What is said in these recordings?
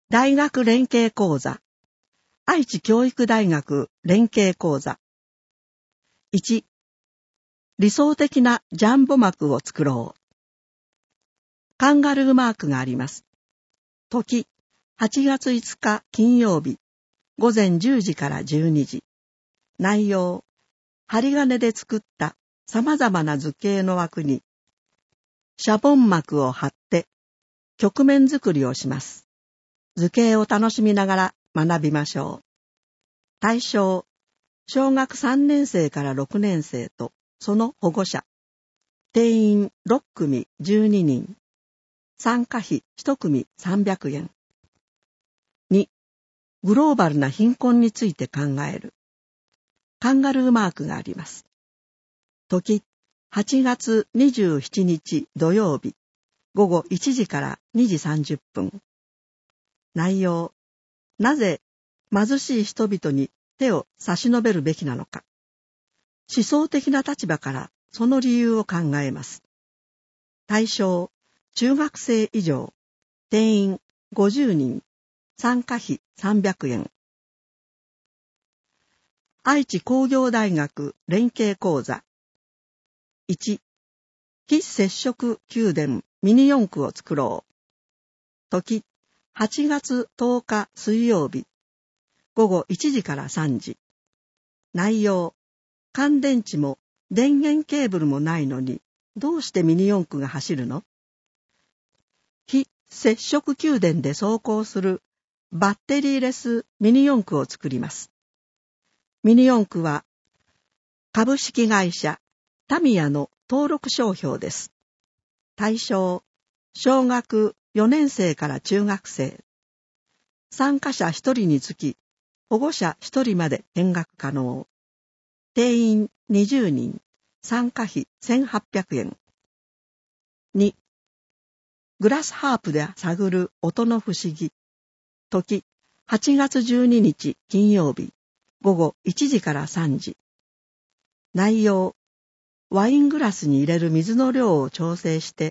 大学連携講座。愛知教育大学連携講座。1、理想的なジャンボ幕を作ろう。カンガルーマークがあります。時、8月5日金曜日、午前10時から12時。内容、針金で作った様々な図形の枠に、シャボン膜を貼って曲面作りをします。図形を楽しみながら学びましょう。対象、小学3年生から6年生とその保護者。定員6組12人。参加費1組300円。2、グローバルな貧困について考える。カンガルーマークがあります。時、8月27日土曜日、午後1時から2時30分。内容、なぜ貧しい人々に手を差し伸べるべきなのか。思想的な立場からその理由を考えます。対象、中学生以上、定員50人、参加費300円。愛知工業大学連携講座。1、非接触宮殿ミニ四駆を作ろう。時、8月10日水曜日、午後1時から3時。内容、乾電池も電源ケーブルもないのに、どうしてミニ四駆が走るの？非接触宮殿で走行するバッテリーレスミニ四駆を作ります。ミニ四駆は株式会社タミヤの登録商標です。対象、小学4年生から中学生。参加者1人につき、保護者1人まで見学可能。定員20人、参加費1800円。2、グラスハープで探る音の不思議。時、8月12日金曜日、午後1時から3時。内容、ワイングラスに入れる水の量を調整して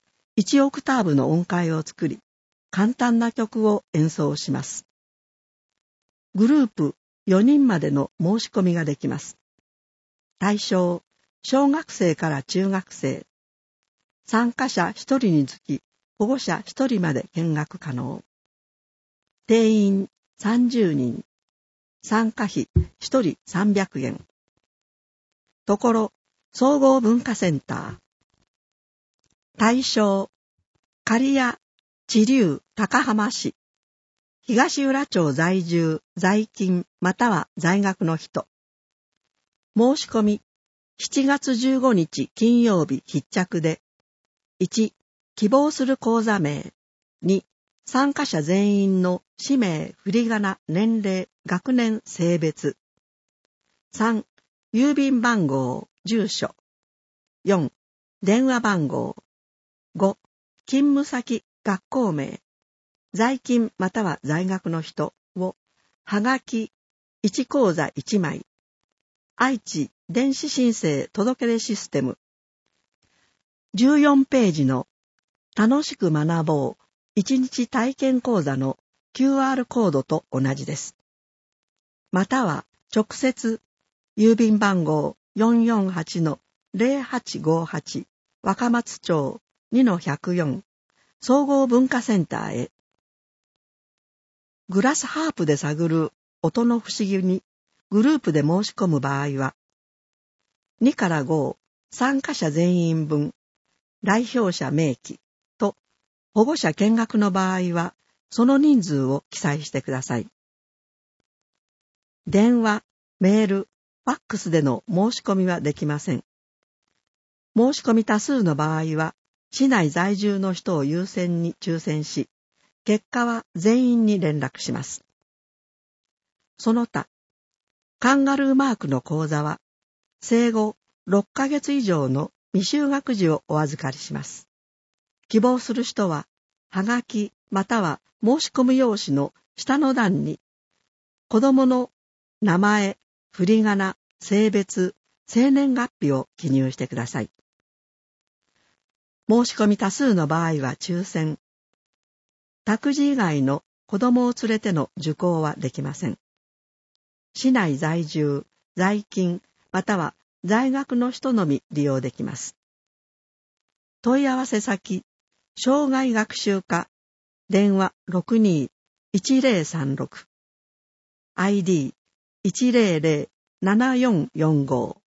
、1オクターブの音階を作り、簡単な曲を演奏します。グループ4人までの申し込みができます。対象、小学生から中学生。参加者1人につき、保護者1人まで見学可能。定員30人。参加費1人300円。ところ、総合文化センター。対象、刈谷知立高浜市。東浦町在住、在勤または在学の人。申し込み、7月15日金曜日必着で、1、希望する講座名。2、参加者全員の氏名、振り仮名、年齢、学年、性別。3、郵便番号、住所。4、電話番号。5、勤務先、学校名。在勤または在学の人を、はがき、1講座1枚。愛知電子申請届出システム。14ページの楽しく学ぼう1日体験講座の QR コードと同じです。または直接郵便番号 448-0858 若松町 2-104 総合文化センターへ。グラスハープで探る音の不思議にグループで申し込む場合は、2から5参加者全員分、来訪者明記と保護者見学の場合は、その人数を記載してください。電話、メール、ファックスでの申し込みはできません。申し込み多数の場合は、市内在住の人を優先に抽選し、結果は全員に連絡します。その他、カンガルーマークの講座は、生後6ヶ月以上の未就学児をお預かりします。希望する人は、はがきまたは申し込み用紙の下の段に、子供の名前、振り仮名、性別、生年月日を記入してください。申し込み多数の場合は抽選。託児以外の子供を連れての受講はできません。市内在住、在勤、または在学の人のみ利用できます。問い合わせ先、障害学習課、電話 62-1036、ID 100-7445